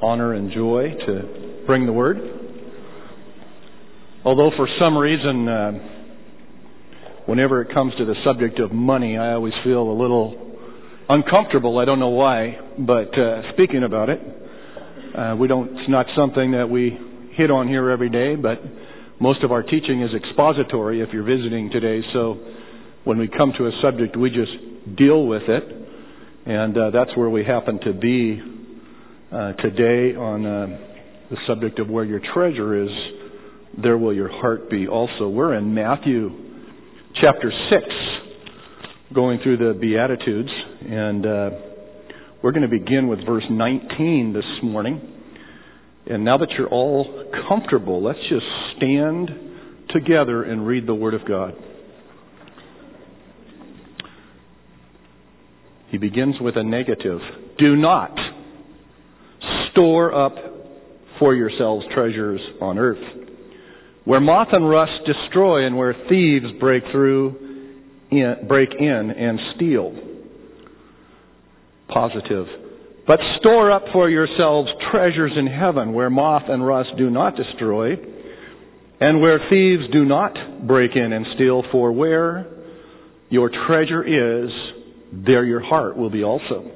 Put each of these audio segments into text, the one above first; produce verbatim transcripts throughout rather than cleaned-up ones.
honor and joy to bring the word. Although for some reason, uh, whenever it comes to the subject of money, I always feel a little uncomfortable. I don't know why, but uh, speaking about it, uh, we don't. It's not something that we hit on here every day, but most of our teaching is expository if you're visiting today. So when we come to a subject, we just deal with it, and uh, that's where we happen to be uh, today on uh, the subject of where your treasure is, there will your heart be also. We're in Matthew chapter six, going through the Beatitudes, and uh, we're going to begin with verse nineteen this morning. And now that you're all comfortable, let's just stand together and read the Word of God. He begins with a negative. Do not store up for yourselves treasures on earth, where moth and rust destroy and where thieves break through, in, break in and steal. Positive. But store up for yourselves treasures in heaven, where moth and rust do not destroy, and where thieves do not break in and steal. For where your treasure is, there your heart will be also.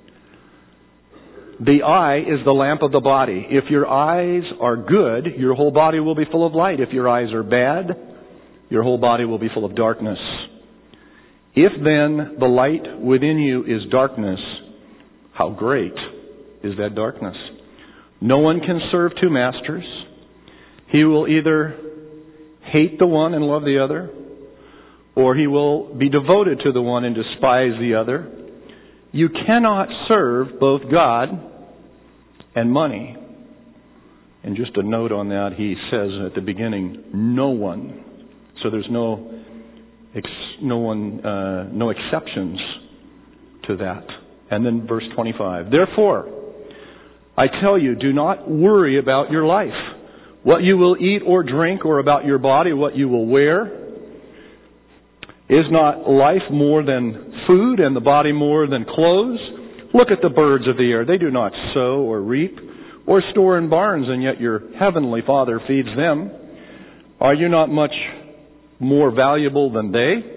The eye is the lamp of the body. If your eyes are good, your whole body will be full of light. If your eyes are bad, your whole body will be full of darkness. If then the light within you is darkness, how great is that darkness? No one can serve two masters. He will either hate the one and love the other, or he will be devoted to the one and despise the other. You cannot serve both God and money. And just a note on that, he says at the beginning, no one. So there's no ex, no one, uh, no exceptions to that. And then verse twenty-five. Therefore, I tell you, do not worry about your life, what you will eat or drink, or about your body, what you will wear. Is not life more than food, and the body more than clothes? Look at the birds of the air. They do not sow or reap or store in barns, and yet your heavenly Father feeds them. Are you not much more valuable than they?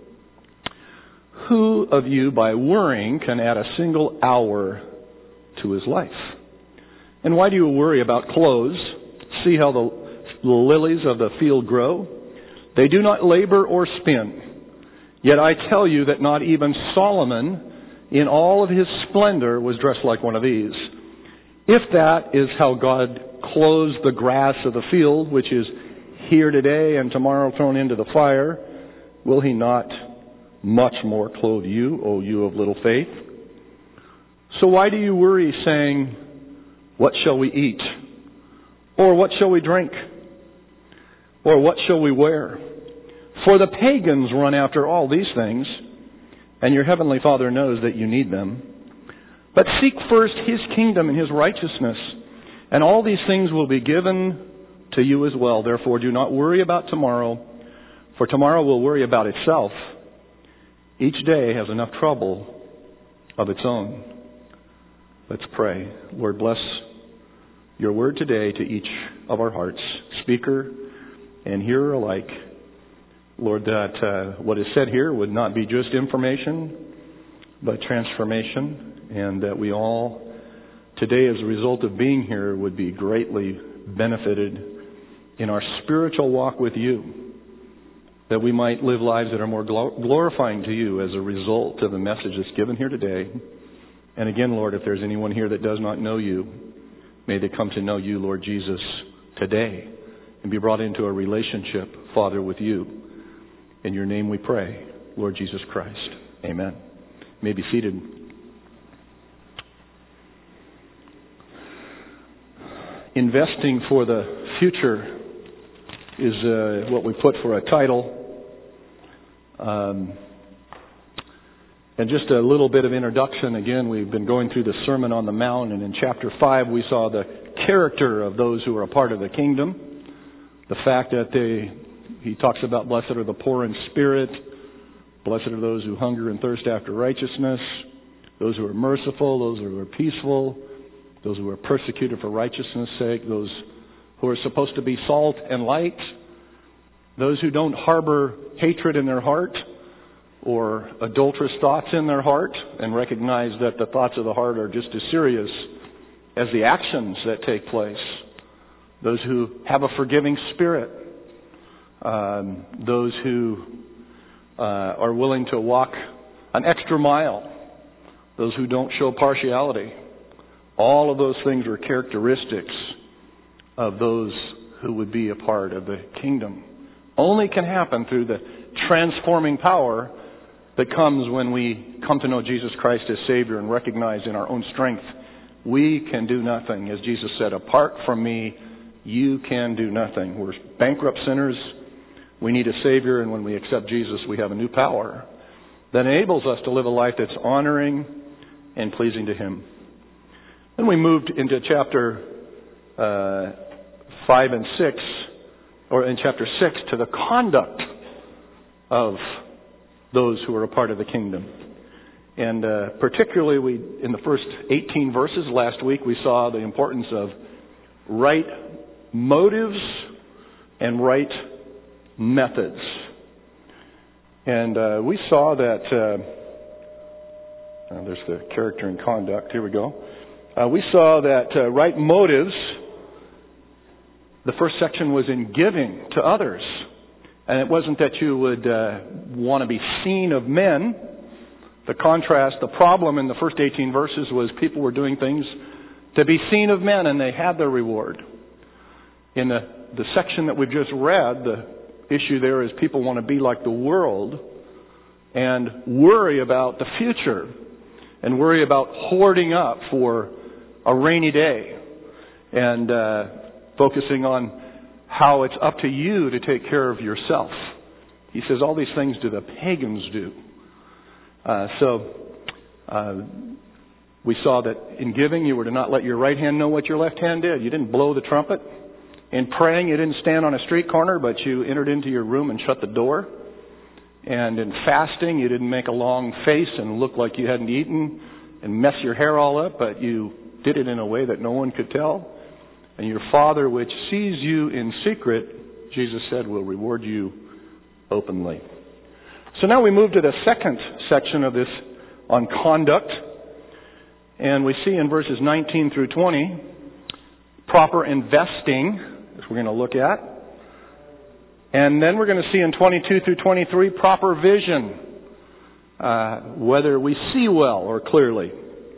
Who of you, by worrying, can add a single hour to his life? And why do you worry about clothes? See how the, the lilies of the field grow? They do not labor or spin. Yet I tell you that not even Solomon, in all of his splendor, was dressed like one of these. If that is how God clothes the grass of the field, which is here today and tomorrow thrown into the fire, will he not much more clothe you, O you of little faith? So why do you worry, saying, what shall we eat? Or what shall we drink? Or what shall we wear? For the pagans run after all these things, and your heavenly Father knows that you need them. But seek first his kingdom and his righteousness, and all these things will be given to you as well. Therefore, do not worry about tomorrow, for tomorrow will worry about itself. Each day has enough trouble of its own. Let's pray. Lord, bless your word today to each of our hearts, speaker and hearer alike. Lord, that uh, what is said here would not be just information, but transformation, and that we all today, as a result of being here, would be greatly benefited in our spiritual walk with you, that we might live lives that are more glorifying to you as a result of the message that's given here today. And again, Lord, if there's anyone here that does not know you, may they come to know you, Lord Jesus, today, and be brought into a relationship, Father, with you. In your name we pray, Lord Jesus Christ. Amen. You may be seated. Investing for the future is uh, what we put for a title. Um, and just a little bit of introduction. Again, we've been going through the Sermon on the Mount, and in chapter five we saw the character of those who are a part of the kingdom. The fact that they, he talks about blessed are the poor in spirit, blessed are those who hunger and thirst after righteousness, those who are merciful, those who are peaceful, those who are persecuted for righteousness' sake, those who are supposed to be salt and light, those who don't harbor hatred in their heart or adulterous thoughts in their heart and recognize that the thoughts of the heart are just as serious as the actions that take place, those who have a forgiving spirit, um, those who uh, are willing to walk an extra mile, those who don't show partiality. All of those things are characteristics of those who would be a part of the kingdom. Only can happen through the transforming power that comes when we come to know Jesus Christ as Savior and recognize in our own strength we can do nothing. As Jesus said, apart from me, you can do nothing. We're bankrupt sinners. We need a Savior, and when we accept Jesus, we have a new power that enables us to live a life that's honoring and pleasing to Him. Then we moved into chapter uh, five and six, or in chapter six, to the conduct of those who are a part of the kingdom. And uh, particularly we, in the first eighteen verses last week, we saw the importance of right motives and right methods. And uh, we saw that, uh, oh, there's the character and conduct, here we go. Uh, we saw that uh, right motives, the first section was in giving to others. And it wasn't that you would uh, want to be seen of men. The contrast, the problem in the first eighteen verses was people were doing things to be seen of men, and they had their reward. In the, the section that we've just read, the issue there is people want to be like the world and worry about the future and worry about hoarding up for a rainy day and uh, focusing on how it's up to you to take care of yourself. He says all these things do the pagans do. Uh, so uh, we saw that in giving you were to not let your right hand know what your left hand did. You didn't blow the trumpet. In praying, you didn't stand on a street corner, but you entered into your room and shut the door. And in fasting, you didn't make a long face and look like you hadn't eaten and mess your hair all up, but you did it in a way that no one could tell. And your Father, which sees you in secret, Jesus said, will reward you openly. So now we move to the second section of this on conduct. And we see in verses nineteen through twenty, proper investing, which we're going to look at. And then we're going to see in twenty-two through twenty-three, proper vision, uh, whether we see well or clearly.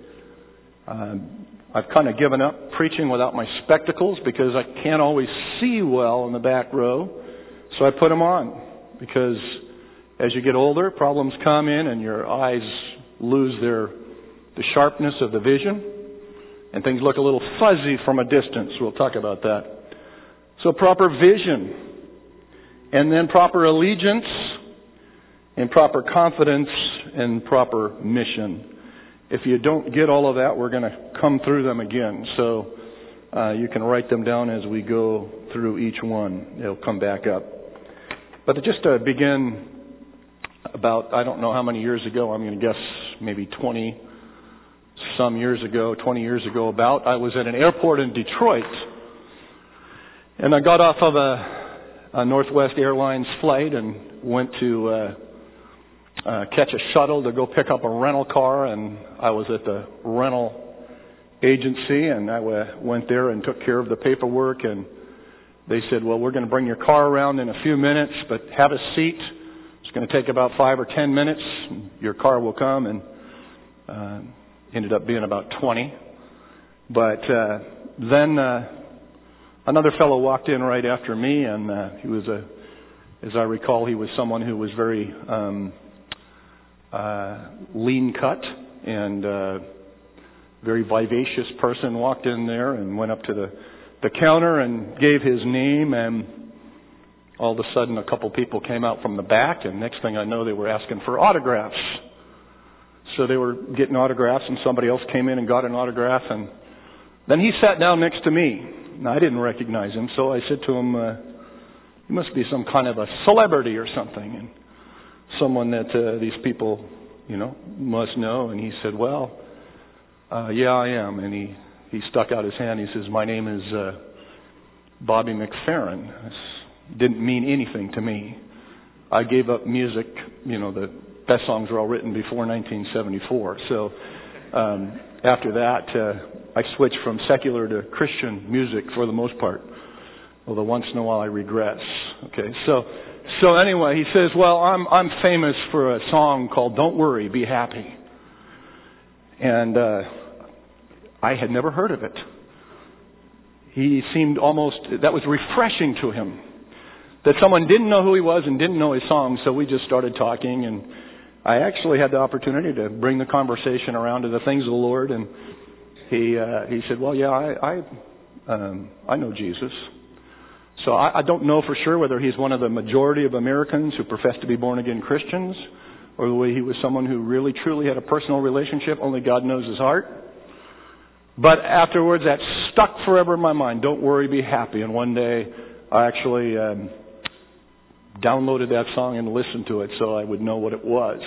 Uh, I've kind of given up preaching without my spectacles because I can't always see well in the back row. So I put them on because as you get older, problems come in and your eyes lose their the sharpness of the vision and things look a little fuzzy from a distance. We'll talk about that. So proper vision, and then proper allegiance, and proper confidence, and proper mission. If you don't get all of that, we're going to come through them again. So uh, you can write them down as we go through each one. They'll come back up. But to just to begin about, I don't know how many years ago, I'm going to guess maybe twenty some years ago, twenty years ago about, I was at an airport in Detroit. And I got off of a, a Northwest Airlines flight and went to uh, uh, catch a shuttle to go pick up a rental car. And I was at the rental agency, and I went there and took care of the paperwork. And they said, well, we're going to bring your car around in a few minutes, but have a seat. It's going to take about five or ten minutes. Your car will come. And uh, ended up being about twenty. But uh, then uh, another fellow walked in right after me, and uh, he was a, as I recall, he was someone who was very um, uh, lean cut and uh, very vivacious person. Walked in there and went up to the, the counter and gave his name, and all of a sudden a couple people came out from the back, and next thing I know they were asking for autographs. So they were getting autographs, and somebody else came in and got an autograph, and then he sat down next to me. Now, I didn't recognize him, so I said to him, uh, you must be some kind of a celebrity or something, and someone that uh, these people, you know, must know. And he said, well, uh, yeah, I am. And he he stuck out his hand. He says, "My name is uh, Bobby McFerrin." This didn't mean anything to me. I gave up music. You know, the best songs were all written before nineteen seventy-four. So um, after that, uh, I switched from secular to Christian music for the most part. Although once in a while I regress. Okay, so so anyway, he says, "Well, I'm I'm famous for a song called 'Don't Worry, Be Happy,'" and uh, I had never heard of it. He seemed almost, that was refreshing to him, that someone didn't know who he was and didn't know his song. So we just started talking, and I actually had the opportunity to bring the conversation around to the things of the Lord. And he uh, he said, "Well, yeah, I I, um, I know Jesus." So I, I don't know for sure whether he's one of the majority of Americans who profess to be born again Christians, or the way he was someone who really truly had a personal relationship. Only God knows his heart. But afterwards, that stuck forever in my mind. Don't worry, be happy. And one day, I actually um, downloaded that song and listened to it so I would know what it was.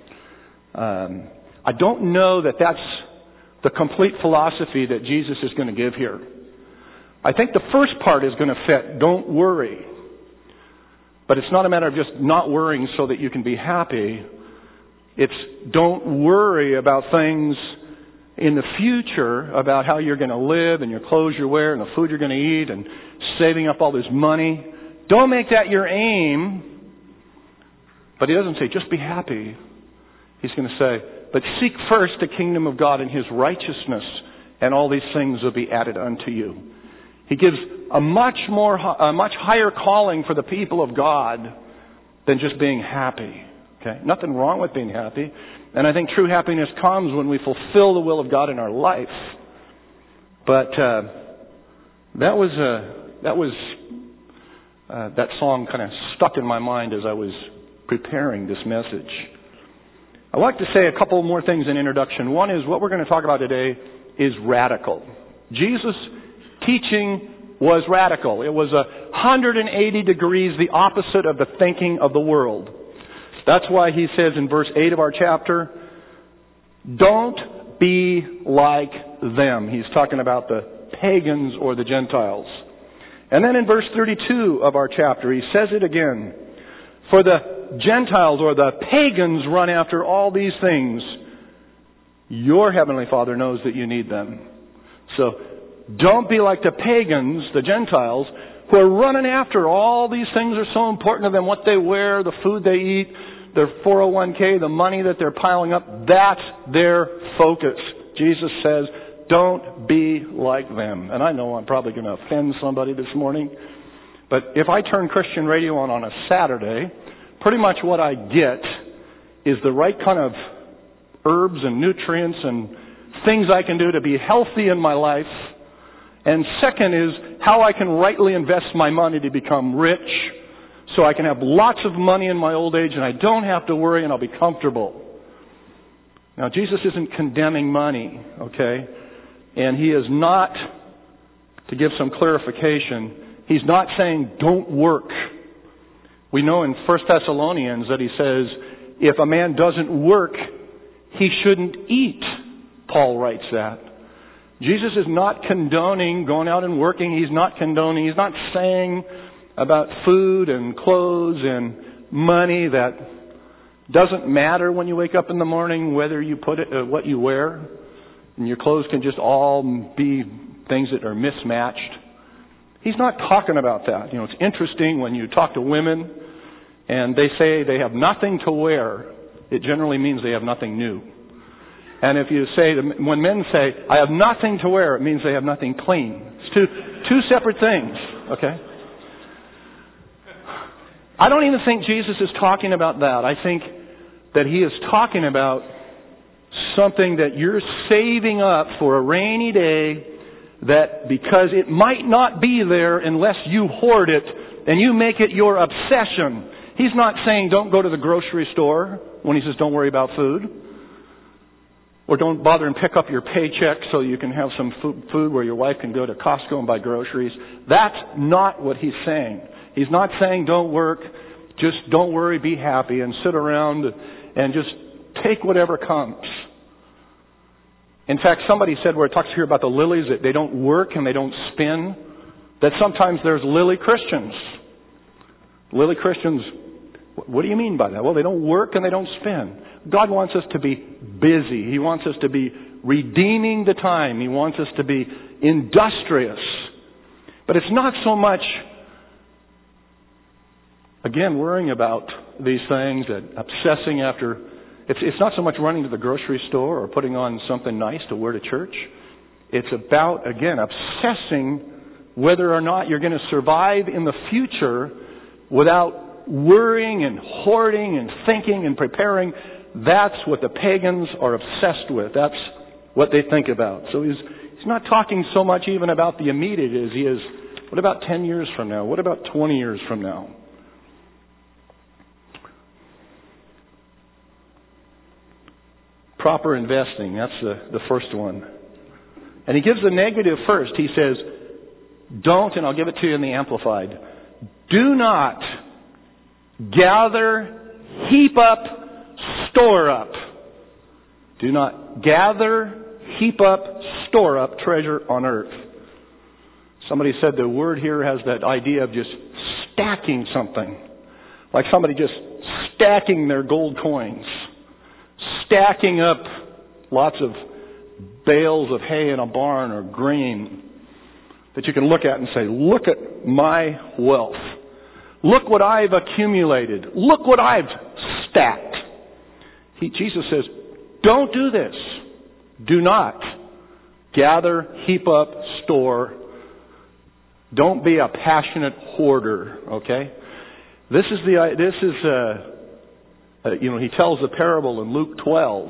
Um, I don't know that that's the complete philosophy that Jesus is going to give here. I think the first part is going to fit. Don't worry. But it's not a matter of just not worrying so that you can be happy. It's don't worry about things in the future, about how you're going to live and your clothes you wear and the food you're going to eat and saving up all this money. Don't make that your aim. But he doesn't say, just be happy. He's going to say, but seek first the kingdom of God and his righteousness, and all these things will be added unto you. He gives a much more, a much higher calling for the people of God than just being happy. Okay? Nothing wrong with being happy. And I think true happiness comes when we fulfill the will of God in our life. But uh, that was uh, that was uh, that song kind of stuck in my mind as I was preparing this message. I'd like to say a couple more things in introduction. One is what we're going to talk about today is radical. Jesus' teaching was radical. It was a one hundred eighty degrees the opposite of the thinking of the world. That's why he says in verse eight of our chapter, don't be like them. He's talking about the pagans or the Gentiles. And then in verse thirty-two of our chapter, he says it again. For the Gentiles or the pagans run after all these things. Your Heavenly Father knows that you need them. So don't be like the pagans, the Gentiles, who are running after all these things are so important to them. What they wear, the food they eat, their four oh one k, the money that they're piling up. That's their focus. Jesus says, don't be like them. And I know I'm probably going to offend somebody this morning. But if I turn Christian radio on on a Saturday, pretty much what I get is the right kind of herbs and nutrients and things I can do to be healthy in my life. And second is how I can rightly invest my money to become rich so I can have lots of money in my old age and I don't have to worry and I'll be comfortable. Now, Jesus isn't condemning money, okay? And he is not, to give some clarification, he's not saying don't work. We know in First Thessalonians that he says if a man doesn't work, he shouldn't eat. Paul writes that. Jesus is not condoning going out and working. He's not condoning, he's not saying about food and clothes and money that doesn't matter when you wake up in the morning whether you put it, uh, what you wear. And your clothes can just all be things that are mismatched. He's not talking about that. You know, it's interesting when you talk to women and they say they have nothing to wear. It generally means they have nothing new. And if you say, when men say, I have nothing to wear, it means they have nothing clean. It's two, two separate things, okay? I don't even think Jesus is talking about that. I think that he is talking about something that you're saving up for a rainy day that because it might not be there unless you hoard it and you make it your obsession. He's not saying don't go to the grocery store when he says don't worry about food. Or don't bother and pick up your paycheck so you can have some food where your wife can go to Costco and buy groceries. That's not what he's saying. He's not saying don't work, just don't worry, be happy, and sit around and just take whatever comes. In fact, somebody said where it talks here about the lilies, that they don't work and they don't spin, that sometimes there's lily Christians. Lily Christians, what do you mean by that? Well, they don't work and they don't spin. God wants us to be busy. He wants us to be redeeming the time. He wants us to be industrious. But it's not so much, again, worrying about these things and obsessing after. It's, it's not so much running to the grocery store or putting on something nice to wear to church. It's about, again, obsessing whether or not you're going to survive in the future without worrying and hoarding and thinking and preparing. That's what the pagans are obsessed with. That's what they think about. So he's, he's not talking so much even about the immediate as he is, what about ten years from now? What about twenty years from now? Proper investing, that's the, the first one. And he gives the negative first. He says, don't, and I'll give it to you in the Amplified, do not gather, heap up, store up. Do not gather, heap up, store up treasure on earth. Somebody said the word here has that idea of just stacking something. Like somebody just stacking their gold coins. Stacking up lots of bales of hay in a barn or grain that you can look at and say, look at my wealth. Look what I've accumulated. Look what I've stacked. He, Jesus says, don't do this. Do not gather, heap up, store. Don't be a passionate hoarder, okay? This is the, this is, uh, Uh, you know, he tells the parable in Luke twelve,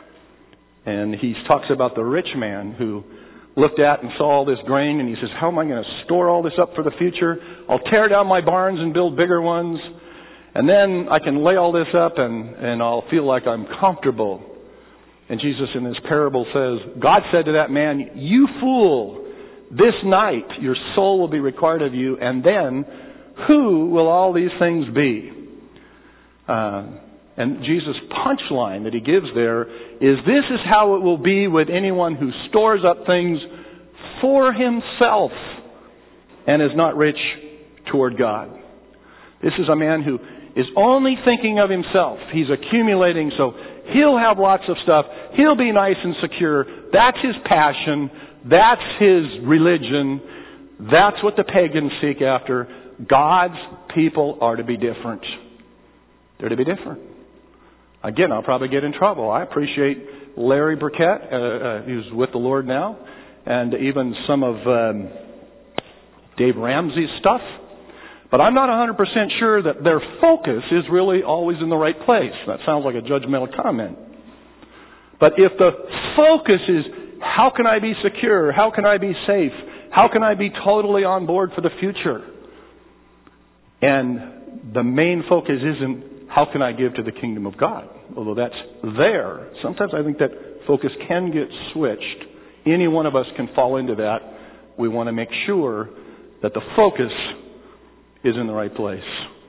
and he talks about the rich man who looked at and saw all this grain, and he says, how am I going to store all this up for the future? I'll tear down my barns and build bigger ones, and then I can lay all this up and, and I'll feel like I'm comfortable. And Jesus in this parable says, God said to that man, you fool, this night your soul will be required of you, and then who will all these things be? Uh, And Jesus' punchline that he gives there is, this is how it will be with anyone who stores up things for himself and is not rich toward God. This is a man who is only thinking of himself. He's accumulating, so he'll have lots of stuff. He'll be nice and secure. That's his passion. That's his religion. That's what the pagans seek after. God's people are to be different. They're to be different. Again, I'll probably get in trouble. I appreciate Larry Burkett, uh, uh, who's with the Lord now, and even some of um, Dave Ramsey's stuff. But I'm not one hundred percent sure that their focus is really always in the right place. That sounds like a judgmental comment. But if the focus is, how can I be secure? How can I be safe? How can I be totally on board for the future? And the main focus isn't, how can I give to the kingdom of God? Although that's there. Sometimes I think that focus can get switched. Any one of us can fall into that. We want to make sure that the focus is in the right place.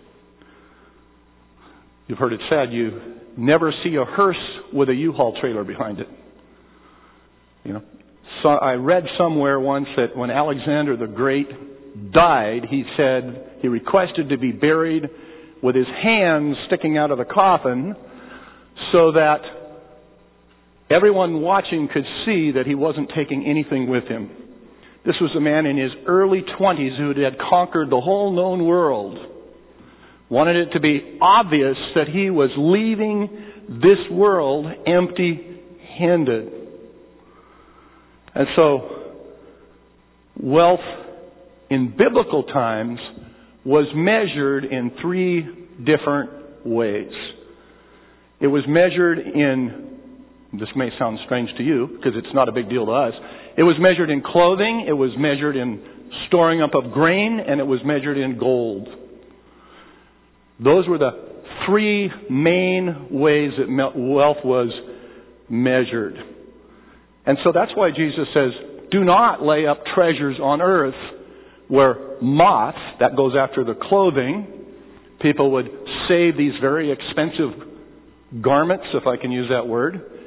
You've heard it said, you never see a hearse with a U-Haul trailer behind it. You know, so I read somewhere once that when Alexander the Great died, he said he requested to be buried with his hands sticking out of the coffin so that everyone watching could see that he wasn't taking anything with him. This was a man in his early twenties who had conquered the whole known world. Wanted it to be obvious that he was leaving this world empty-handed. And so, wealth in biblical times was measured in three different ways. It was measured in, this may sound strange to you because it's not a big deal to us, it was measured in clothing, it was measured in storing up of grain, and it was measured in gold. Those were the three main ways that wealth was measured. And so that's why Jesus says, do not lay up treasures on earth where moth, that goes after the clothing, people would save these very expensive garments, if I can use that word,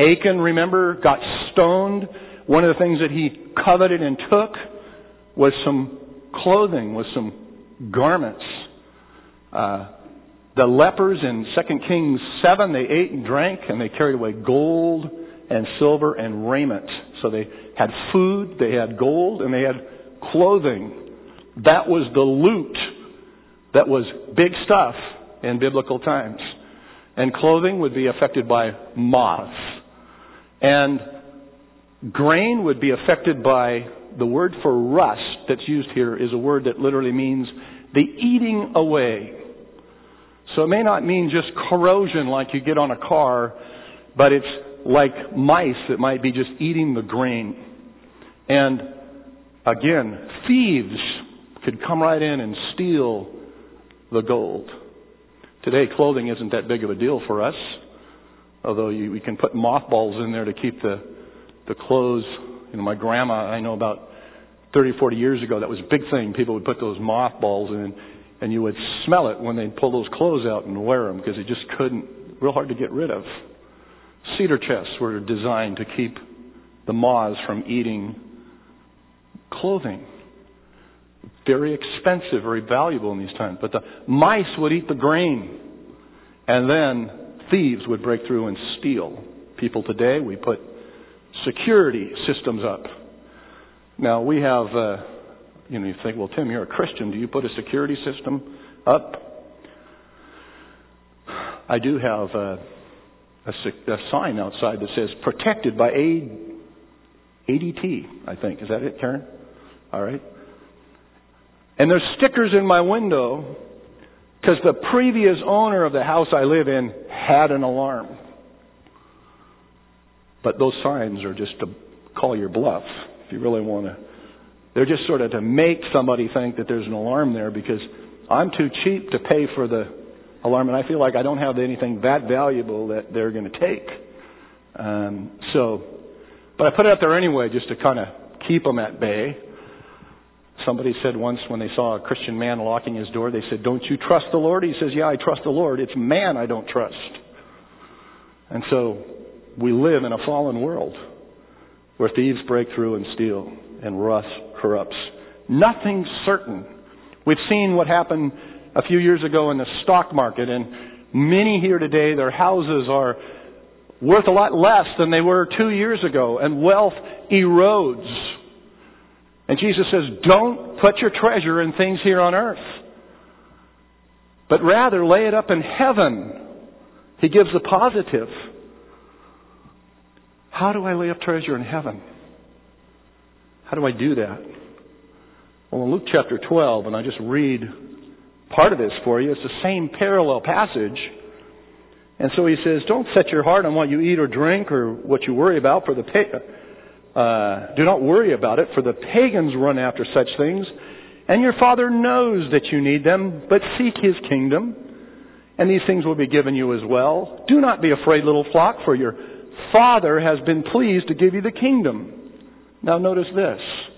Achan, remember, got stoned. One of the things that he coveted and took was some clothing, was some garments. Uh, the lepers in Second Kings seven, they ate and drank, and they carried away gold and silver and raiment. So they had food, they had gold, and they had clothing. That was the loot that was big stuff in biblical times. And clothing would be affected by moths. And grain would be affected by, the word for rust that's used here is a word that literally means the eating away. So it may not mean just corrosion like you get on a car, but it's like mice that might be just eating the grain. And again, thieves could come right in and steal the gold. Today, clothing isn't that big of a deal for us, although you, we can put mothballs in there to keep the the clothes. You know, my grandma, I know about thirty, forty years ago, that was a big thing. People would put those mothballs in, and you would smell it when they'd pull those clothes out and wear them, because it just couldn't, real hard to get rid of. Cedar chests were designed to keep the moths from eating clothing. Very expensive, very valuable in these times. But the mice would eat the grain, and then thieves would break through and steal. People today, we put security systems up. Now we have, uh, you know, you think, well, Tim, you're a Christian. Do you put a security system up? I do have a, a, a sign outside that says protected by A D T, I think. Is that it, Karen? All right. And there's stickers in my window because the previous owner of the house I live in had an alarm. But those signs are just to call your bluff, if you really want to. They're just sort of to make somebody think that there's an alarm there, because I'm too cheap to pay for the alarm, and I feel like I don't have anything that valuable that they're going to take. Um, so, but I put it up there anyway just to kind of keep them at bay. Somebody said once when they saw a Christian man locking his door, they said, "Don't you trust the Lord?" He says, "Yeah, I trust the Lord. It's man I don't trust." And so we live in a fallen world where thieves break through and steal, and rust corrupts. Nothing's certain. We've seen what happened a few years ago in the stock market, and many here today, their houses are worth a lot less than they were two years ago, and wealth erodes. And Jesus says, don't put your treasure in things here on earth, but rather lay it up in heaven. He gives the positive. How do I lay up treasure in heaven? How do I do that? Well, in Luke chapter twelve, and I just read part of this for you, it's the same parallel passage. And so he says, don't set your heart on what you eat or drink or what you worry about, for the uh, do not worry about it, for the pagans run after such things, and your Father knows that you need them, but seek His kingdom, and these things will be given you as well. Do not be afraid, little flock, for your Father has been pleased to give you the kingdom. Now notice this.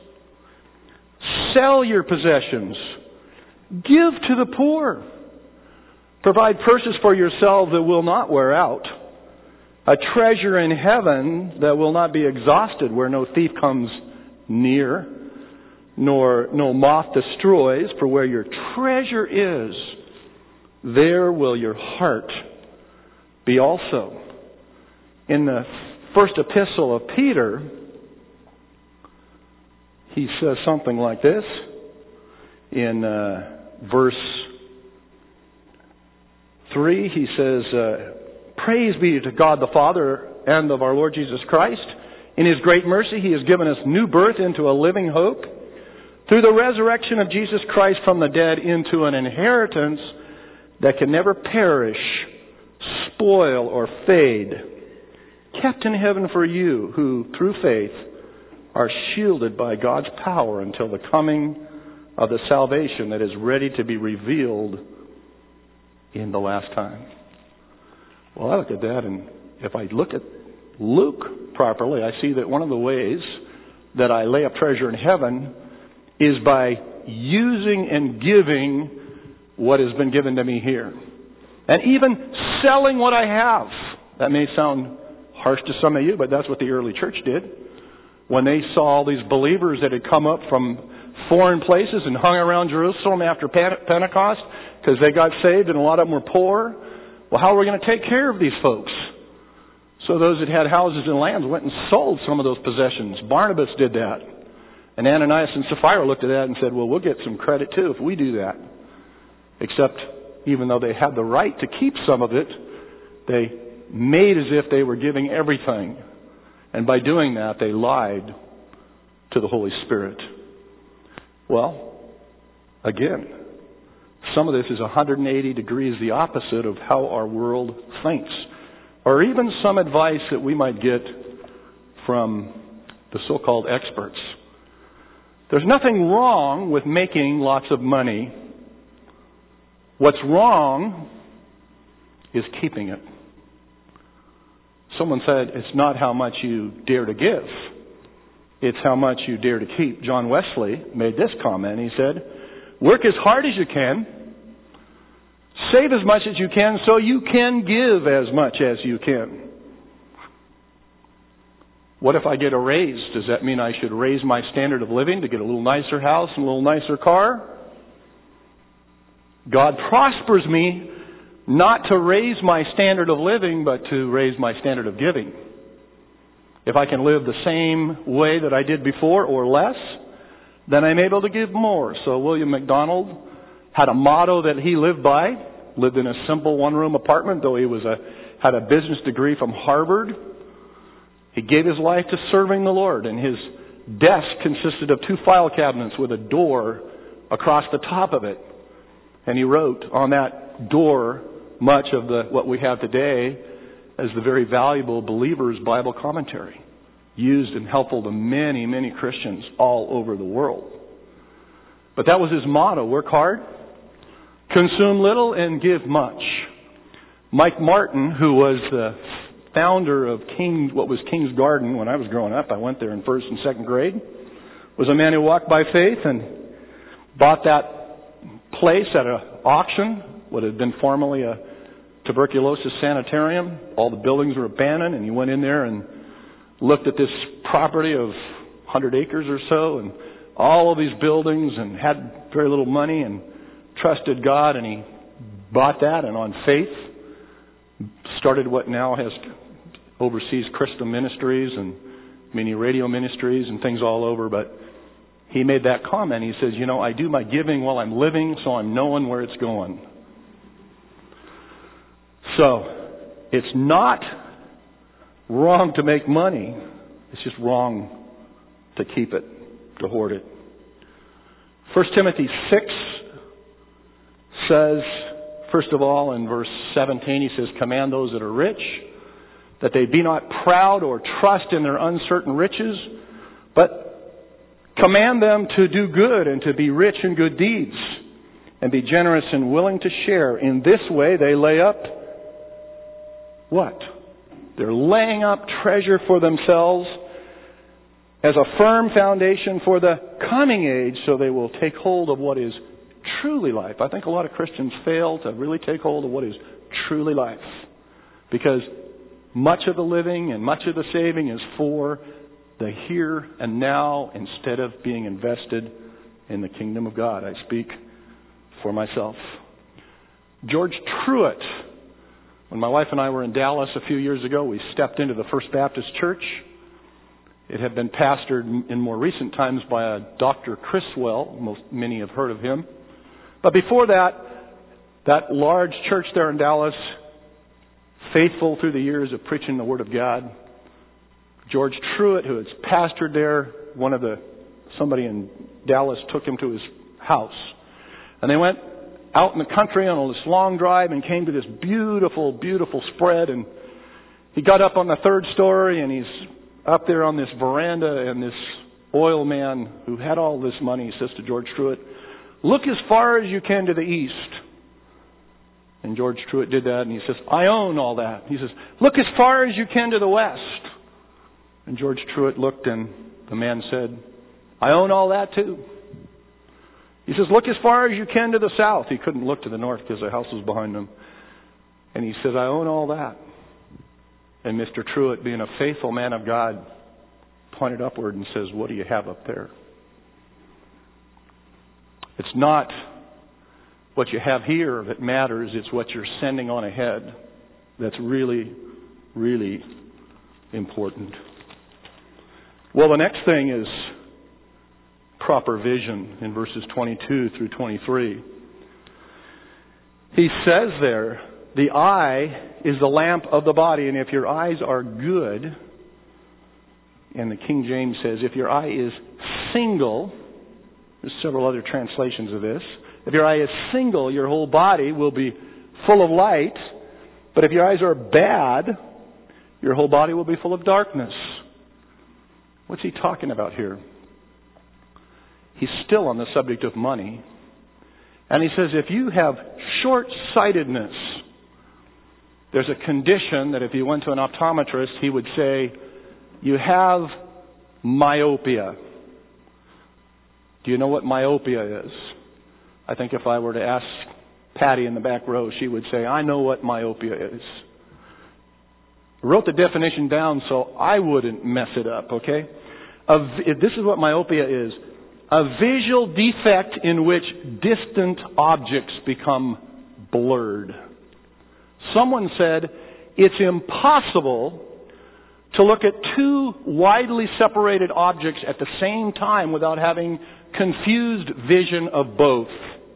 Sell your possessions. Give to the poor. Provide purses for yourselves that will not wear out, a treasure in heaven that will not be exhausted, where no thief comes near, nor no moth destroys. For where your treasure is, there will your heart be also. In the first epistle of Peter, he says something like this in uh, verse three. He says, uh, praise be to God the Father and of our Lord Jesus Christ. In His great mercy, He has given us new birth into a living hope through the resurrection of Jesus Christ from the dead into an inheritance that can never perish, spoil, or fade, kept in heaven for you, who through faith are shielded by God's power until the coming of the salvation that is ready to be revealed in the last time. Well, I look at that, and if I look at Luke properly, I see that one of the ways that I lay up treasure in heaven is by using and giving what has been given to me here. And even selling what I have. That may sound harsh to some of you, but that's what the early church did. When they saw all these believers that had come up from foreign places and hung around Jerusalem after Pentecost because they got saved and a lot of them were poor. Well, how are we going to take care of these folks? So those that had houses and lands went and sold some of those possessions. Barnabas did that. And Ananias and Sapphira looked at that and said, well, we'll get some credit too if we do that. Except even though they had the right to keep some of it, they made as if they were giving everything. And by doing that, they lied to the Holy Spirit. Well, again, some of this is one hundred eighty degrees the opposite of how our world thinks. Or even some advice that we might get from the so-called experts. There's nothing wrong with making lots of money. What's wrong is keeping it. Someone said, it's not how much you dare to give. It's how much you dare to keep. John Wesley made this comment. He said, work as hard as you can. Save as much as you can so you can give as much as you can. What if I get a raise? Does that mean I should raise my standard of living to get a little nicer house and a little nicer car? God prospers me not to raise my standard of living, but to raise my standard of giving. If I can live the same way that I did before or less, then I'm able to give more. So William MacDonald had a motto that he lived by. Lived in a simple one-room apartment, though he was a had a business degree from Harvard. He gave his life to serving the Lord, and his desk consisted of two file cabinets with a door across the top of it. And he wrote on that door much of the what we have today as the very valuable Believer's Bible Commentary, used and helpful to many, many Christians all over the world. But that was his motto: work hard, consume little, and give much. Mike Martin, who was the founder of King, what was King's Garden when I was growing up, I went there in first and second grade, was a man who walked by faith and bought that place at an auction, what had been formerly a tuberculosis sanitarium. All the buildings were abandoned, and he went in there and looked at this property of one hundred acres or so, and all of these buildings, and had very little money, and trusted God, and he bought that, and on faith started what now has oversees Christian ministries and many radio ministries and things all over. But he made that comment. He says, you know, I do my giving while I'm living, so I'm knowing where it's going. So it's not wrong to make money. It's just wrong to keep it, to hoard it. First Timothy six says, first of all, in verse seventeen, he says, command those that are rich, that they be not proud or trust in their uncertain riches, but command them to do good and to be rich in good deeds, and be generous and willing to share. In this way they lay up what? They're laying up treasure for themselves as a firm foundation for the coming age, so they will take hold of what is truly life. I think a lot of Christians fail to really take hold of what is truly life, because much of the living and much of the saving is for the here and now instead of being invested in the kingdom of God. I speak for myself. George Truett, when my wife and I were in Dallas a few years ago, we stepped into the First Baptist Church. It had been pastored in more recent times by a Doctor Criswell. Most, many have heard of him. But before that, that large church there in Dallas, faithful through the years of preaching the Word of God, George Truett, who has pastored there, one of the somebody in Dallas took him to his house, and they went out in the country on this long drive and came to this beautiful, beautiful spread. And he got up on the third story, and he's up there on this veranda, and this oil man who had all this money says to George Truett, look as far as you can to the east. And George Truett did that, and he says, I own all that. He says, look as far as you can to the west. And George Truett looked, and the man said, I own all that too. He says, look as far as you can to the south. He couldn't look to the north because the house was behind him. And he says, I own all that. And Mister Truett, being a faithful man of God, pointed upward and says, "What do you have up there?" It's not what you have here that matters. It's what you're sending on ahead that's really, really important. Well, the next thing is proper vision in verses twenty-two through twenty-three. He says there, the eye is the lamp of the body, and if your eyes are good, and the King James says, if your eye is single, there's several other translations of this. If your eye is single, your whole body will be full of light. But if your eyes are bad, your whole body will be full of darkness. What's he talking about here? He's still on the subject of money. And he says if you have short-sightedness, there's a condition that if you went to an optometrist, he would say, you have myopia. Do you know what myopia is? I think if I were to ask Patty in the back row, she would say, I know what myopia is. I wrote the definition down so I wouldn't mess it up, okay? A, this is what myopia is. A visual defect in which distant objects become blurred. Someone said, it's impossible to look at two widely separated objects at the same time without having confused vision of both.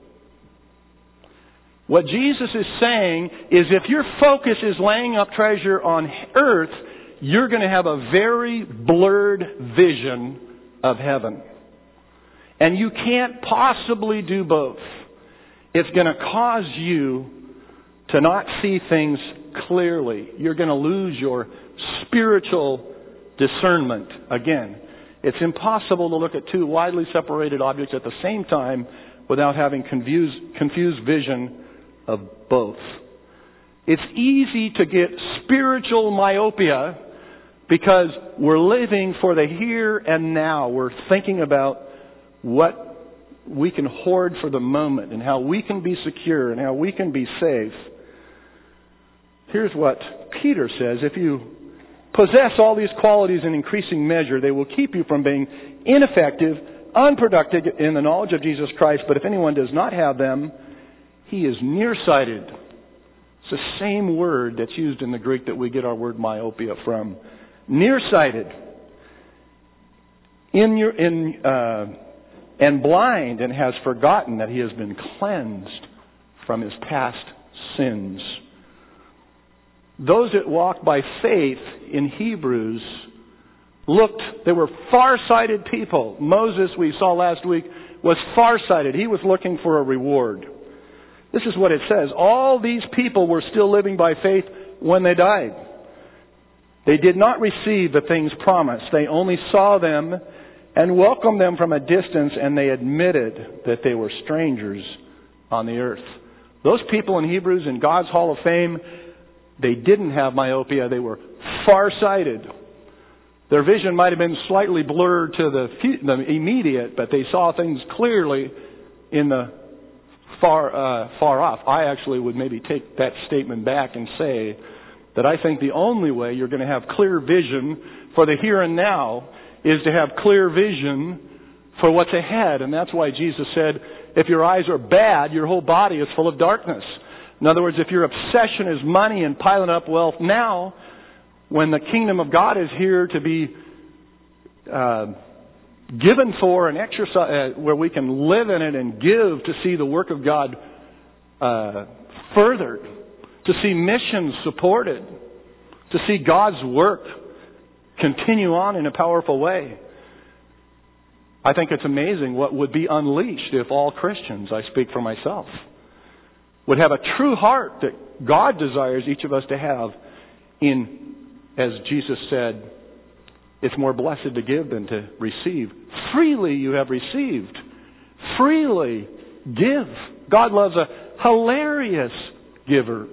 What Jesus is saying is if your focus is laying up treasure on earth, you're going to have a very blurred vision of heaven. And you can't possibly do both. It's going to cause you to not see things clearly. You're going to lose your spiritual discernment. Again, it's impossible to look at two widely separated objects at the same time without having confused, confused vision of both. It's easy to get spiritual myopia because we're living for the here and now. We're thinking about what we can hoard for the moment and how we can be secure and how we can be safe. Here's what Peter says. If you possess all these qualities in increasing measure, they will keep you from being ineffective, unproductive in the knowledge of Jesus Christ. But if anyone does not have them, he is nearsighted. It's the same word that's used in the Greek that we get our word myopia from. Nearsighted. In your, in, uh, and blind, and has forgotten that he has been cleansed from his past sins. Those that walk by faith in Hebrews looked, they were far-sighted people. Moses, we saw last week, was far-sighted. He was looking for a reward. This is what it says. All these people were still living by faith when they died. They did not receive the things promised. They only saw them and welcomed them from a distance, and they admitted that they were strangers on the earth. Those people in Hebrews in God's Hall of Fame, they didn't have myopia. They were far-sighted. Their vision might have been slightly blurred to the, the immediate, but they saw things clearly in the far uh, far off. I actually would maybe take that statement back and say that I think the only way you're going to have clear vision for the here and now is to have clear vision for what's ahead. And that's why Jesus said, if your eyes are bad, your whole body is full of darkness. In other words, if your obsession is money and piling up wealth now, when the kingdom of God is here to be uh, given for and exercise, uh, where we can live in it and give to see the work of God uh, furthered, to see missions supported, to see God's work continue on in a powerful way. I think it's amazing what would be unleashed if all Christians, I speak for myself, would have a true heart that God desires each of us to have in, as Jesus said, it's more blessed to give than to receive. Freely you have received. Freely give. God loves a hilarious giver.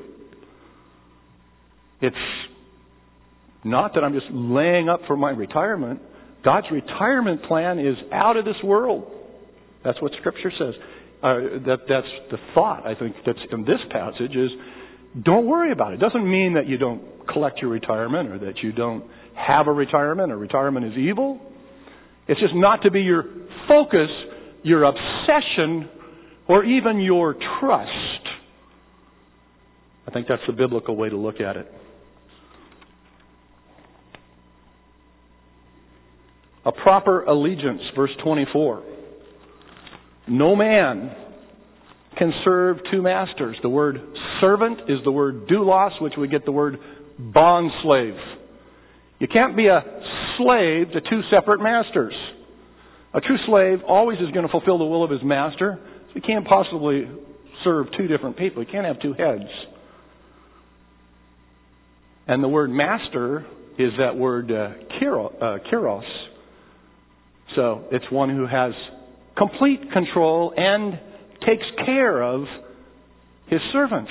It's not that I'm just laying up for my retirement. God's retirement plan is out of this world. That's what Scripture says. Uh, that that's the thought, I think, that's in this passage is don't worry about it. It doesn't mean that you don't collect your retirement or that you don't have a retirement or retirement is evil. It's just not to be your focus, your obsession, or even your trust. I think that's the biblical way to look at it. A proper allegiance, verse twenty-four. No man can serve two masters. The word servant is the word doulos, which we get the word bond slave. You can't be a slave to two separate masters. A true slave always is going to fulfill the will of his master. So he can't possibly serve two different people. He can't have two heads. And the word master is that word uh, kairos. So it's one who has complete control and takes care of his servants.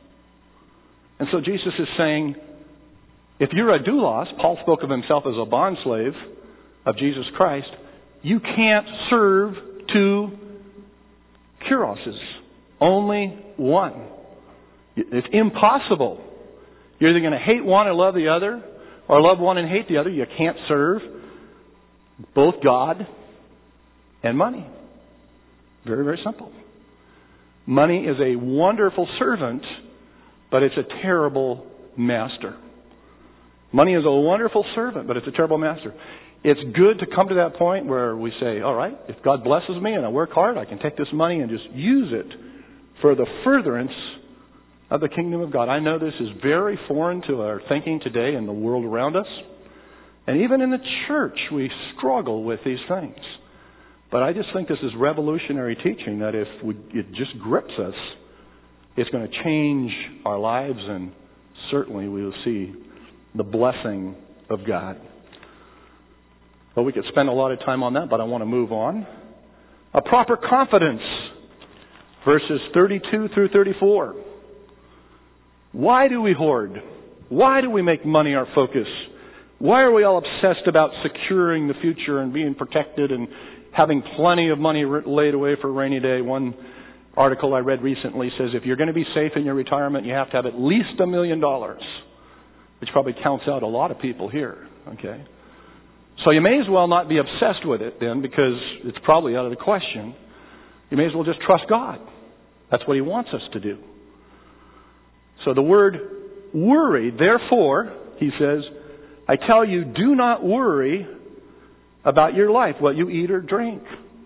And so Jesus is saying, if you're a doulos, Paul spoke of himself as a bondslave of Jesus Christ, you can't serve two kairoses. Only one. It's impossible. You're either going to hate one and love the other, or love one and hate the other. You can't serve both God and money. Very, very simple. Money is a wonderful servant, but it's a terrible master. Money is a wonderful servant, but it's a terrible master. It's good to come to that point where we say, all right, if God blesses me and I work hard, I can take this money and just use it for the furtherance of the kingdom of God. I know this is very foreign to our thinking today in the world around us. And even in the church, we struggle with these things. But I just think this is revolutionary teaching that if we, it just grips us, it's going to change our lives, and certainly we will see the blessing of God. Well, we could spend a lot of time on that, but I want to move on. A proper confidence, verses thirty-two through thirty-four. Why do we hoard? Why do we make money our focus? Why are we all obsessed about securing the future and being protected and having plenty of money laid away for a rainy day? One article I read recently says if you're going to be safe in your retirement, you have to have at least a million dollars, which probably counts out a lot of people here. Okay, so you may as well not be obsessed with it then, because it's probably out of the question. You may as well just trust God. That's what He wants us to do. So the word worry, therefore, he says, I tell you, do not worry about your life, what you eat or drink,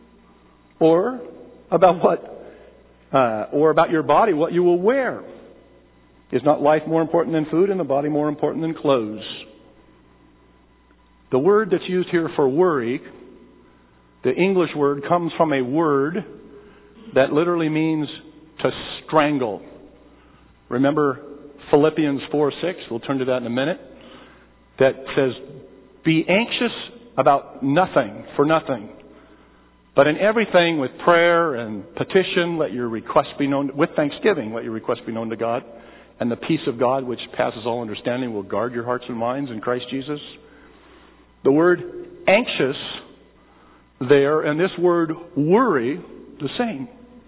or about what, uh, or about your body, what you will wear. Is not life more important than food, and the body more important than clothes? The word that's used here for worry, the English word, comes from a word that literally means to strangle. Remember Philippians four six? We'll turn to that in a minute. That says, be anxious about nothing, for nothing. But in everything, with prayer and petition, let your requests be known, with thanksgiving, let your requests be known to God. And the peace of God, which passes all understanding, will guard your hearts and minds in Christ Jesus. The word anxious there, and this word worry, the same.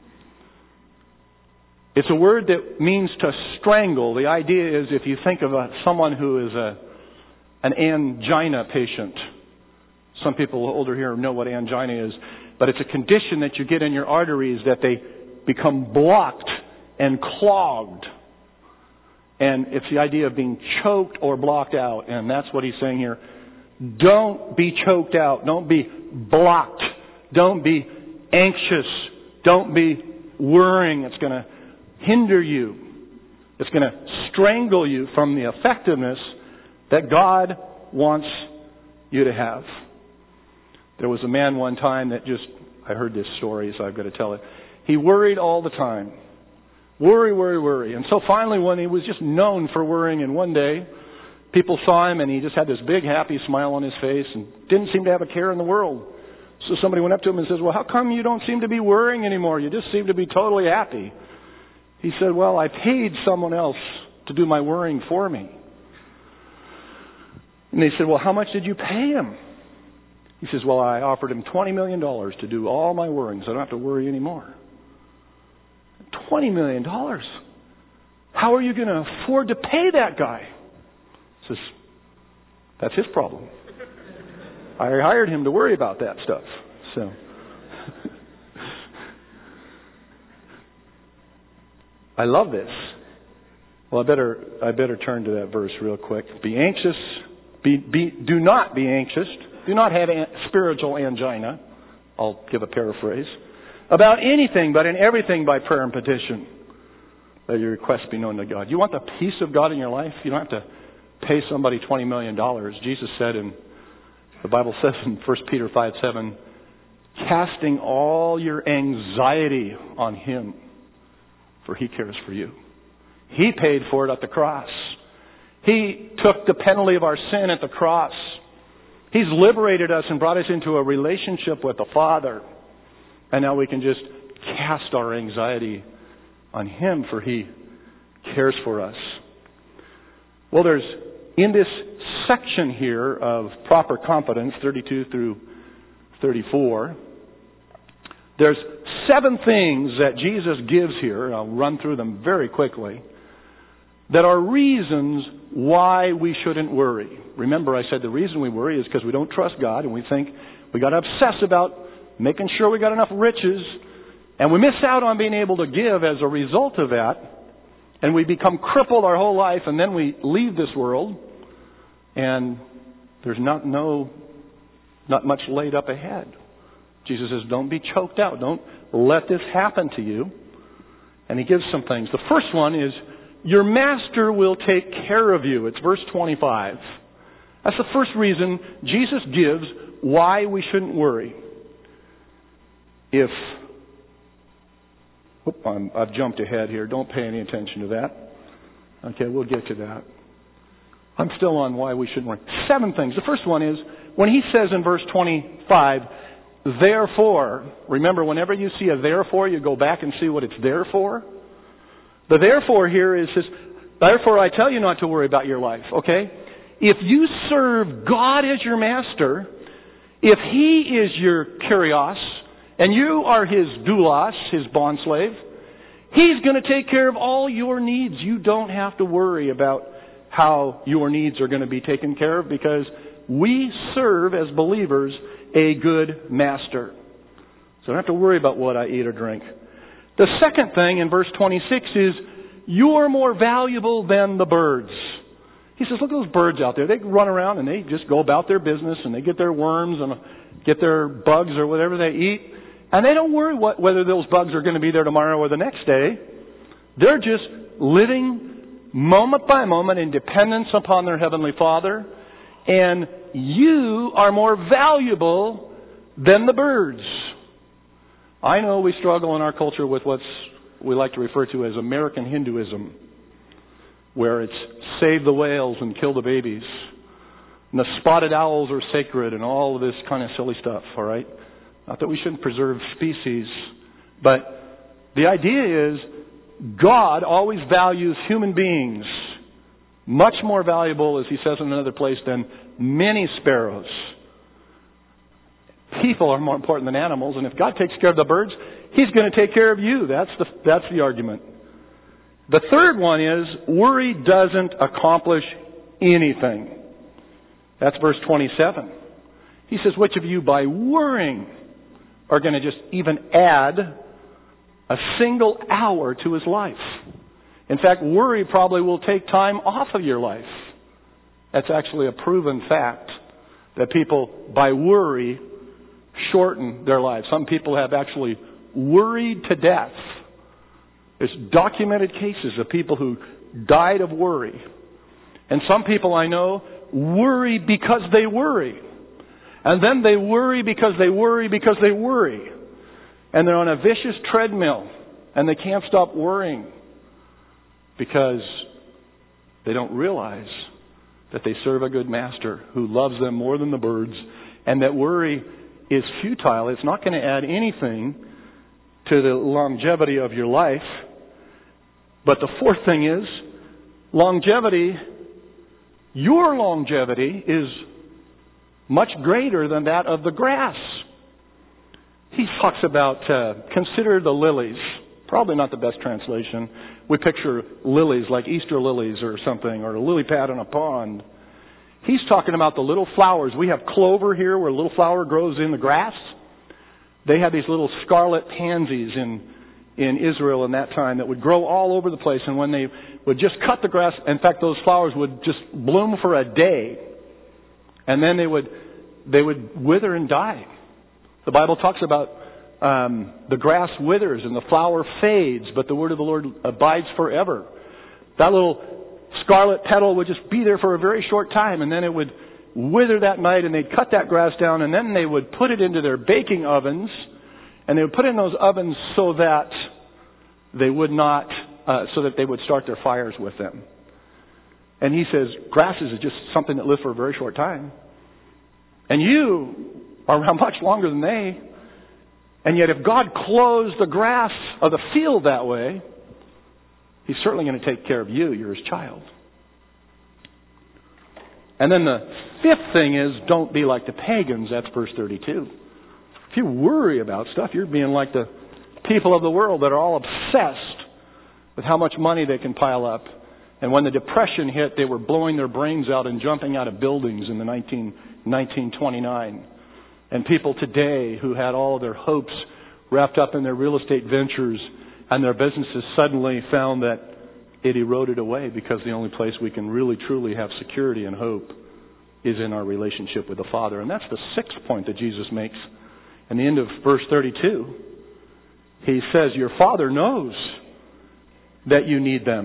It's a word that means to strangle. The idea is, if you think of a, someone who is a an angina patient. Some people older here know what angina is. But it's a condition that you get in your arteries that they become blocked and clogged. And it's the idea of being choked or blocked out. And that's what he's saying here. Don't be choked out. Don't be blocked. Don't be anxious. Don't be worrying. It's going to hinder you. It's going to strangle you from the effectiveness that God wants you to have. There was a man one time that just, I heard this story, so I've got to tell it. He worried all the time. Worry, worry, worry. And so finally, when he was just known for worrying, and one day people saw him and he just had this big happy smile on his face and didn't seem to have a care in the world. So somebody went up to him and says, well, how come you don't seem to be worrying anymore? You just seem to be totally happy. He said, well, I paid someone else to do my worrying for me. And they said, well, how much did you pay him? He says, well, I offered him twenty million dollars to do all my worrying, so I don't have to worry anymore. twenty million dollars? How are you going to afford to pay that guy? He says, that's his problem. I hired him to worry about that stuff. So, I love this. Well, I better I better turn to that verse real quick. Be anxious. Be, be do not be anxious. Do not have an, spiritual angina. I'll give a paraphrase. About anything, but in everything by prayer and petition, that your requests be known to God. You want the peace of God in your life? You don't have to pay somebody twenty million dollars. Jesus said in, the Bible says in First Peter five seven, casting all your anxiety on Him, for He cares for you. He paid for it at the cross. He took the penalty of our sin at the cross. He's liberated us and brought us into a relationship with the Father. And now we can just cast our anxiety on Him, for He cares for us. Well, there's, in this section here of proper confidence, thirty-two through thirty-four, there's seven things that Jesus gives here, and I'll run through them very quickly, that are reasons why we shouldn't worry. Remember, I said the reason we worry is because we don't trust God, and we think we got to obsess about making sure we got enough riches, and we miss out on being able to give as a result of that, and we become crippled our whole life, and then we leave this world, and there's not no not much laid up ahead. Jesus says, don't be choked out. Don't let this happen to you. And He gives some things. The first one is, your master will take care of you. It's verse twenty-five. That's the first reason Jesus gives why we shouldn't worry. If, whoop, I'm, I've jumped ahead here. Don't pay any attention to that. Okay, we'll get to that. I'm still on why we shouldn't worry. Seven things. The first one is, when He says in verse twenty-five, therefore, remember, whenever you see a therefore, you go back and see what it's there for. The therefore here is, says, therefore I tell you not to worry about your life, okay? If you serve God as your master, if He is your kurios, and you are His doulos, His bondslave, He's going to take care of all your needs. You don't have to worry about how your needs are going to be taken care of, because we serve as believers a good master. So I don't have to worry about what I eat or drink. The second thing in verse twenty-six is, you're more valuable than the birds. He says, look at those birds out there. They run around and they just go about their business, and they get their worms and get their bugs or whatever they eat. And they don't worry what, whether those bugs are going to be there tomorrow or the next day. They're just living moment by moment in dependence upon their Heavenly Father. And you are more valuable than the birds. I know we struggle in our culture with what we like to refer to as American Hinduism, where it's save the whales and kill the babies, and the spotted owls are sacred, and all of this kind of silly stuff, all right? Not that we shouldn't preserve species, but the idea is God always values human beings much more valuable, as He says in another place, than many sparrows. People are more important than animals, and if God takes care of the birds, He's going to take care of you. That's the that's the argument. The third one is, worry doesn't accomplish anything. That's verse twenty-seven. He says, which of you by worrying are going to just even add a single hour to his life? In fact, worry probably will take time off of your life. That's actually a proven fact, that people, by worry, shorten their lives. Some people have actually worried to death. There's documented cases of people who died of worry. And some people I know worry because they worry. And then they worry because they worry because they worry. And they're on a vicious treadmill. And they can't stop worrying. Because they don't realize that they serve a good master who loves them more than the birds. And that worry is futile. It's not going to add anything to the longevity of your life. But the fourth thing is, longevity, your longevity is much greater than that of the grass. He talks about, uh, consider the lilies. Probably not the best translation. We picture lilies like Easter lilies or something, or a lily pad in a pond. He's talking about the little flowers. We have clover here where a little flower grows in the grass. They had these little scarlet pansies in in Israel in that time that would grow all over the place. And when they would just cut the grass, in fact, those flowers would just bloom for a day. And then they would they would wither and die. The Bible talks about um, the grass withers and the flower fades, but the word of the Lord abides forever. That little scarlet petal would just be there for a very short time, and then it would wither that night, and they'd cut that grass down, and then they would put it into their baking ovens, and they would put it in those ovens so that they would not, uh, so that they would start their fires with them. And he says, grasses is just something that live for a very short time. And you are around much longer than they. And yet if God clothes the grass of the field that way, He's certainly going to take care of you. You're His child. And then the fifth thing is, don't be like the pagans. That's verse thirty-two. If you worry about stuff, you're being like the people of the world that are all obsessed with how much money they can pile up. And when the Depression hit, they were blowing their brains out and jumping out of buildings in the nineteen twenty-nine. And people today who had all of their hopes wrapped up in their real estate ventures and their businesses suddenly found that it eroded away, because the only place we can really truly have security and hope is in our relationship with the Father. And that's the sixth point that Jesus makes. In the end of verse thirty-two, He says, your Father knows that you need them.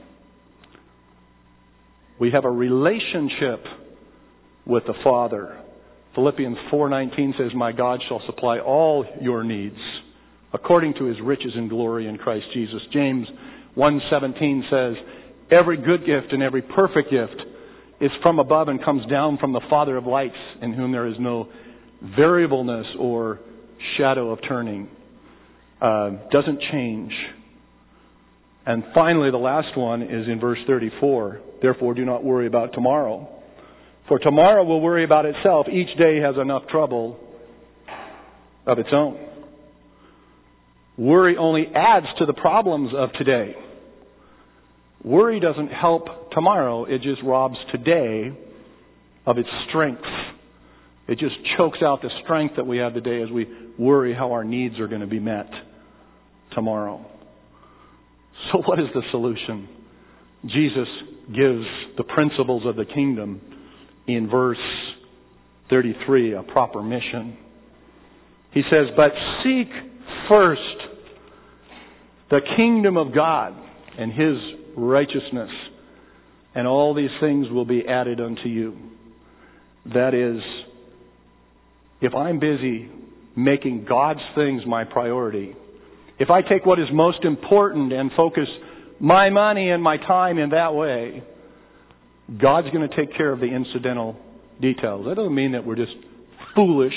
We have a relationship with the Father. Philippians four nineteen says, my God shall supply all your needs according to His riches and glory in Christ Jesus. James one seventeen says, every good gift and every perfect gift is from above and comes down from the Father of lights, in whom there is no variableness or shadow of turning. Uh, doesn't change. And finally, the last one is in verse thirty-four. Therefore, do not worry about tomorrow. For tomorrow will worry about itself. Each day has enough trouble of its own. Worry only adds to the problems of today. Worry doesn't help tomorrow. It just robs today of its strength. It just chokes out the strength that we have today as we worry how our needs are going to be met tomorrow. So what is the solution? Jesus gives the principles of the kingdom in verse thirty-three, a proper mission. He says, but seek first the kingdom of God and His righteousness, and all these things will be added unto you. That is, if I'm busy making God's things my priority, if I take what is most important and focus my money and my time in that way, God's going to take care of the incidental details. That doesn't mean that we're just foolish.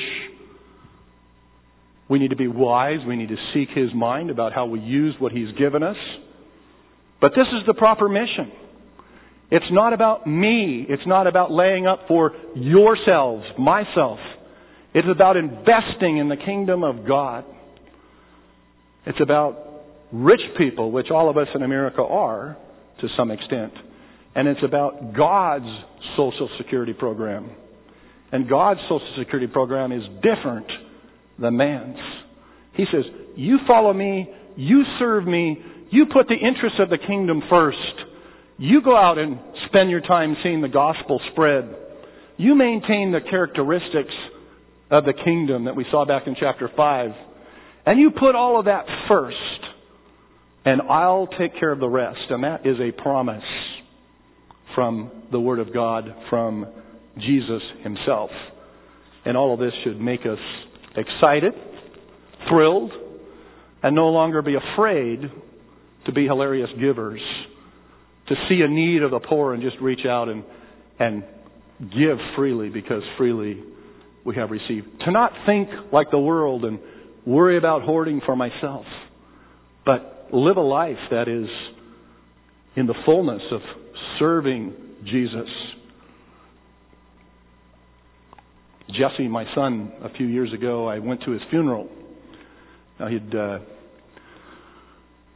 We need to be wise. We need to seek His mind about how we use what He's given us. But this is the proper mission. It's not about me. It's not about laying up for yourselves, myself. It's about investing in the kingdom of God. It's about rich people, which all of us in America are to some extent. And it's about God's Social Security program. And God's Social Security program is different than man's. He says, you follow me, you serve me, you put the interests of the kingdom first. You go out and spend your time seeing the gospel spread. You maintain the characteristics of the kingdom that we saw back in chapter five. And you put all of that first. And I'll take care of the rest. And that is a promise from the Word of God, from Jesus Himself. And all of this should make us excited, thrilled, and no longer be afraid to be hilarious givers, to see a need of the poor and just reach out and, and give freely, because freely we have received. To not think like the world and worry about hoarding for myself, but live a life that is in the fullness of serving Jesus. Jesse, my son, a few years ago, I went to his funeral. Now, he'd uh,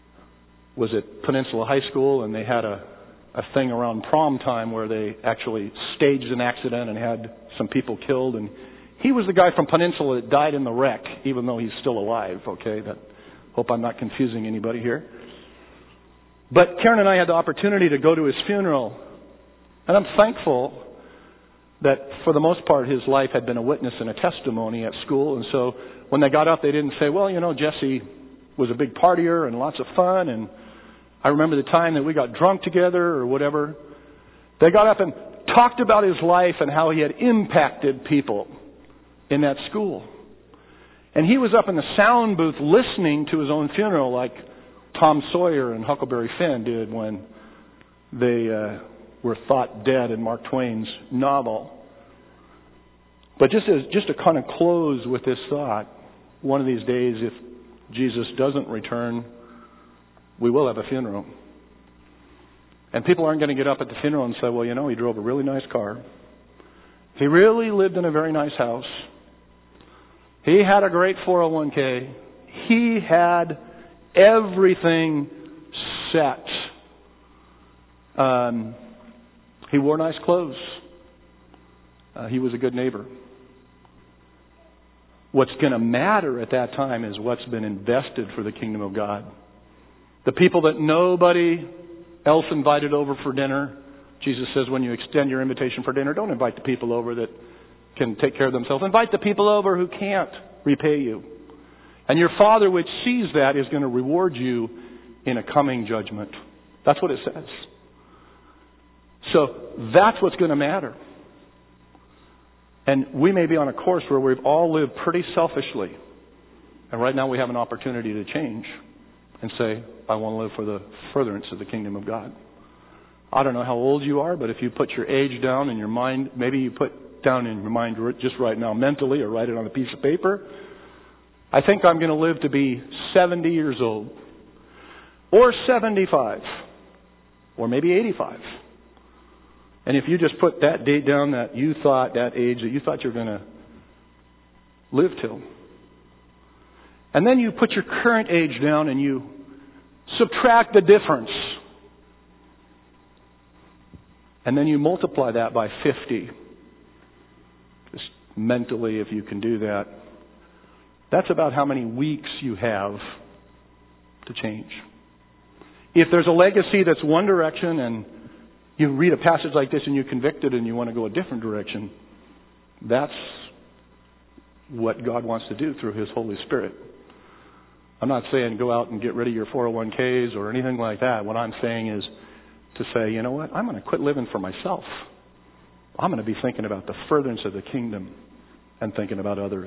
was at Peninsula High School, and they had a, a thing around prom time where they actually staged an accident and had some people killed. And he was the guy from Peninsula that died in the wreck, even though he's still alive. Okay, that, hope I'm not confusing anybody here. But Karen and I had the opportunity to go to his funeral, and I'm thankful that for the most part his life had been a witness and a testimony at school. And so when they got up, they didn't say, well, you know, Jesse was a big partier and lots of fun, and I remember the time that we got drunk together or whatever. They got up and talked about his life and how he had impacted people in that school. And he was up in the sound booth listening to his own funeral like Tom Sawyer and Huckleberry Finn did when they uh, were thought dead in Mark Twain's novel. But just as just to kind of close with this thought, one of these days, if Jesus doesn't return, we will have a funeral. And people aren't going to get up at the funeral and say, well, you know, he drove a really nice car. He really lived in a very nice house. He had a great four oh one k. He had everything set. Um, he wore nice clothes. Uh, he was a good neighbor. What's going to matter at that time is what's been invested for the kingdom of God. The people that nobody else invited over for dinner. Jesus says when you extend your invitation for dinner, don't invite the people over that can take care of themselves. Invite the people over who can't repay you. And your Father which sees that is going to reward you in a coming judgment. That's what it says. So that's what's going to matter. And we may be on a course where we've all lived pretty selfishly. And right now we have an opportunity to change and say, I want to live for the furtherance of the kingdom of God. I don't know how old you are, but if you put your age down in your mind, maybe you put down in your mind just right now mentally or write it on a piece of paper. I think I'm going to live to be seventy years old. Or seventy-five. Or maybe eighty-five. And if you just put that date down that you thought, that age that you thought you were going to live till. And then you put your current age down and you subtract the difference. And then you multiply that by fifty. Just mentally, if you can do that. That's about how many weeks you have to change. If there's a legacy that's one direction and you read a passage like this and you're convicted and you want to go a different direction, that's what God wants to do through His Holy Spirit. I'm not saying go out and get rid of your four oh one k's or anything like that. What I'm saying is to say, you know what, I'm going to quit living for myself. I'm going to be thinking about the furtherance of the kingdom and thinking about others.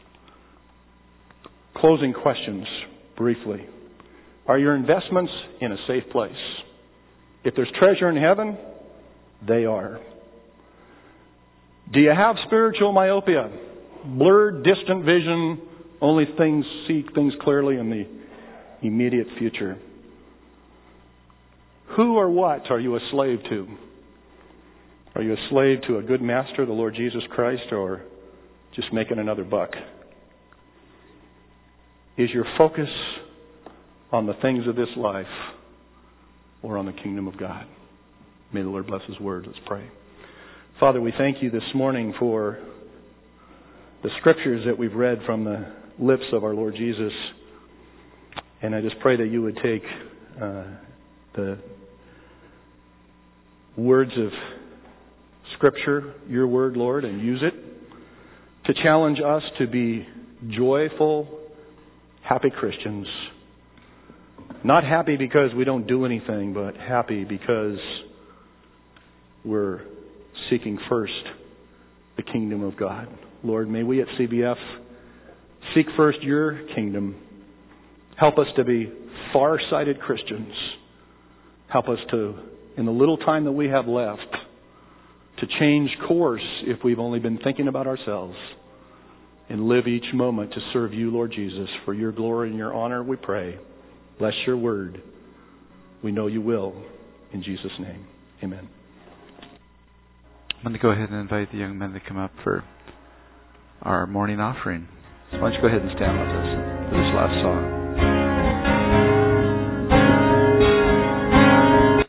Closing questions, briefly. Are your investments in a safe place? If there's treasure in heaven, they are. Do you have spiritual myopia? Blurred, distant vision, only things see things clearly in the immediate future. Who or what are you a slave to? Are you a slave to a good master, the Lord Jesus Christ, or just making another buck? Is your focus on the things of this life or on the kingdom of God? May the Lord bless His word. Let's pray. Father, we thank You this morning for the scriptures that we've read from the lips of our Lord Jesus. And I just pray that You would take uh, the words of Scripture, Your word, Lord, and use it to challenge us to be joyful, happy Christians. Not happy because we don't do anything, but happy because we're seeking first the kingdom of God. Lord, may we at C B F seek first Your kingdom. Help us to be far-sighted Christians. Help us to, in the little time that we have left, to change course if we've only been thinking about ourselves, and live each moment to serve You, Lord Jesus. For Your glory and Your honor, we pray. Bless Your word. We know You will. In Jesus' name, amen. I'm going to go ahead and invite the young men to come up for our morning offering. So why don't you go ahead and stand with us for this last song.